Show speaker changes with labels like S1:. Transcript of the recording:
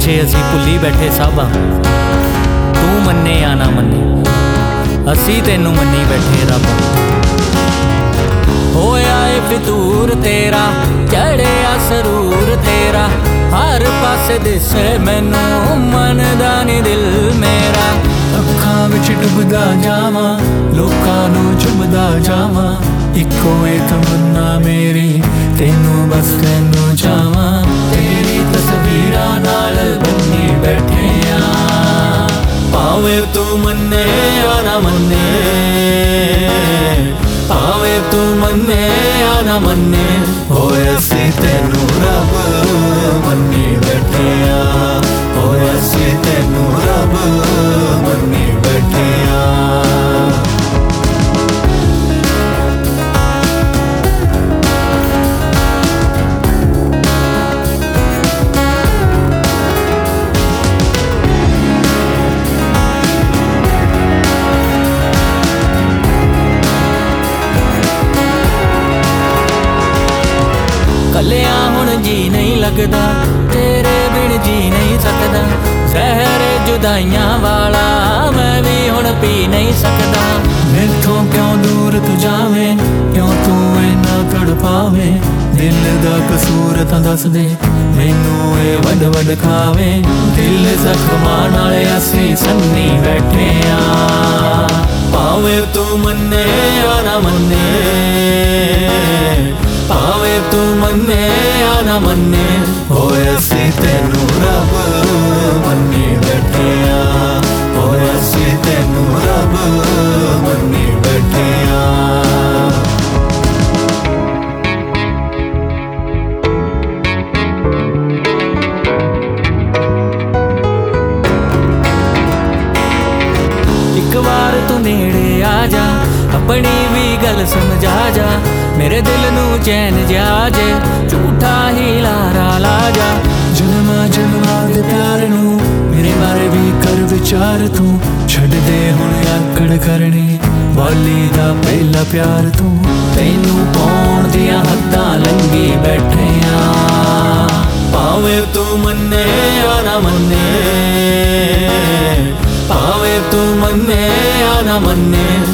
S1: ਪਿੱਛੇ ਅਸੀਂ ਭੁੱਲੀ ਬੈਠੇ ਸਭ ਤੂੰ ਮੰਨੇ ਆ ਨਾ ਮੰਨੇ ਅਸੀਂ ਤੈਨੂੰ ਮੰਨੀ ਬੈਠੇ ਰੱਬ। ਹੋਇਆ ਏ ਫਿਤੂਰ ਤੇਰਾ ਚੜਿਆ ਸਰੂਰ ਤੇਰਾ ਹਰ ਪਾਸੇ ਦਿਸੇ ਮੈਨੂੰ ਮੰਨਦਾ ਨੀ ਦਿਲ ਮੇਰਾ।
S2: ਅੱਖਾਂ ਵਿੱਚ ਡੁੱਬਦਾ ਜਾਵਾਂ ਲੋਕਾਂ ਨੂੰ ਚੁੰਮਦਾ ਜਾਵਾਂ ਇੱਕੋ ਏ ਤਮੰਨਾ ਮੇਰੀ ਤੈਨੂੰ ਬਸ ਤੈਨੂੰ ਚਾਹਾਂ। ਤੇਰੀ ਤਸਵੀਰਾਂ ਨਾਲ ਬੰਨੀ ਬੈਠੇ ਆ ਭਾਵੇਂ ਤੂੰ ਮੰਨੇ ਆ ਨਾ ਮੰਨੇ ਭਾਵੇਂ ਤੂੰ ਮੰਨੇ ਆ ਨਾ ਮੰਨੇ ਹੋਏ ਅਸੀਂ ਤੈਨੂੰ ਰੱਬ ਮੰਨੀ ਬੈਠੇ ਆ ਹੋਏ ਅਸੀਂ ਤੈਨੂੰ ਰੱਬ ਮੰਨੀ ਬੈਠੇ ਆ।
S1: ਕੱਲਿਆਂ ਹੁਣ ਜੀ ਨਹੀਂ ਲੱਗਦਾ ਤੇਰੇ ਬਿਨ ਜੀ ਨਹੀਂ ਸਕਦਾ ਜ਼ਹਿਰ ਜੁਦਾਈਆਂ ਵਾਲਾ ਮੈਂ ਵੀ ਹੁਣ ਪੀ ਨਹੀਂ ਸਕਦਾ।
S2: ਮੈਥੋਂ ਕਿਉਂ ਦੂਰ ਤੂੰ ਜਾਵੇਂ ਕਿਉਂ ਤੂੰ ਇੰਨਾ ਤੜਪਾਵੇਂ ਦਿਲ ਦਾ ਕਸੂਰ ਤਾਂ ਦੱਸ ਦੇ ਮੈਨੂੰ ਇਹ ਵੱਡ ਵੱਡ ਖਾਵੇ। ਦਿਲ ਜ਼ਖਮਾਂ ਨਾਲ ਅਸੀਂ ਸੰਨੀ ਬੈਠੇ ਆ ਭਾਵੇਂ ਤੂੰ ਮੰਨੇ ਆ ਨਾ ਮੰਨੇ ਭਾਵੇਂ ਤੂੰ ਮੰਨੇ ਆ ਨਾ ਮੰਨੇ ਹੋਏ ਅਸੀਂ ਤੈਨੂੰ ਰੱਬ ਮੰਨੀ ਬੈਠੇ ਆ ਹੋਏ ਅਸੀਂ ਤੈਨੂੰ ਰੱਬ ਮੰਨੀ ਬੈਠੇ ਆ।
S1: ਇੱਕ ਵਾਰ ਤੂੰ ਨੇੜੇ ਆ ਜਾ ਆਪਣੀ ਵੀ ਗੱਲ ਸਮਝਾ ਜਾ ਮੇਰੇ ਦਿਲ ਨੂੰ ਚੈਨ ਜਾ ਜੇ ਝੂਠਾ ਹੀ ਲਾਰਾ ਲਾ ਜਾ।
S2: ਜਨਮਾਂ ਜਨਮਾਂ ਦੇ ਪਿਆਰ ਨੂੰ ਮੇਰੇ ਬਾਰੇ ਵੀ ਕਰ ਵਿਚਾਰ ਤੂੰ ਛੱਡ ਦੇ ਹੁਣ ਆਕੜ ਕਰਨੀ ਵਾਲੀ ਦਾ ਪਹਿਲਾ ਪਿਆਰ ਤੂੰ ਤੈਨੂੰ ਪਾਉਣ ਦੀਆਂ ਹੱਦਾਂ ਲੰਘੀ ਬੈਠੇ ਆ ਭਾਵੇਂ ਤੂੰ ਮੰਨੇ ਆ ਨਾ ਮੰਨੇ ਭਾਵੇਂ ਤੂੰ ਮੰਨੇ ਆ ਨਾ ਮੰਨੇ